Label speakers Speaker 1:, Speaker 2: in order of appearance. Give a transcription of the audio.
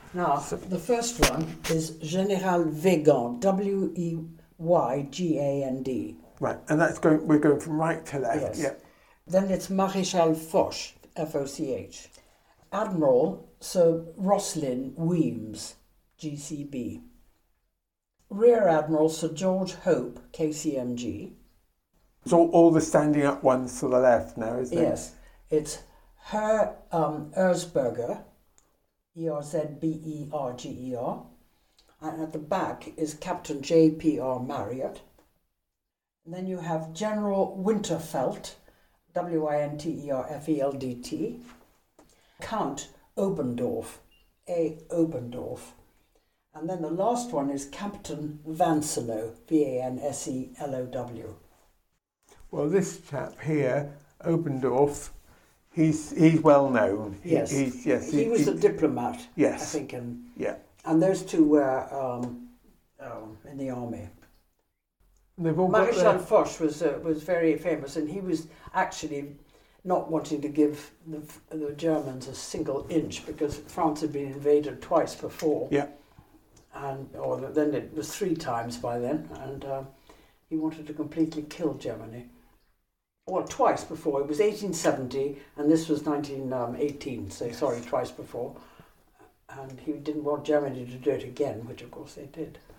Speaker 1: Now, the first one is General Weygand, Weygand.
Speaker 2: Right, and we're going from right to left.
Speaker 1: Yes.
Speaker 2: Yeah.
Speaker 1: Then it's Maréchal Foch, Foch. Admiral Sir Roslin Weems, GCB. Rear Admiral Sir George Hope, KCMG.
Speaker 2: So all the standing up ones to the left now, isn't it?
Speaker 1: Yes. It's Herr Erzberger, Erzberger. And at the back is Captain J.P.R. Marriott. And then you have General Winterfeldt, Winterfeldt. Count Obendorf, A. Obendorf. And then the last one is Captain Vanselow, Vanselow.
Speaker 2: Well, this chap here, Obendorf, he's well known.
Speaker 1: Yes, he was a diplomat.
Speaker 2: Yes,
Speaker 1: I think, and those two were in the army. Maréchal Foch was very famous, and he was actually not wanting to give the Germans a single inch because France had been invaded twice before.
Speaker 2: Yeah.
Speaker 1: Then it was 3 times by then, and he wanted to completely kill Germany. Well, twice before. It was 1870, and this was 1918, so sorry, twice before. And he didn't want Germany to do it again, which of course they did.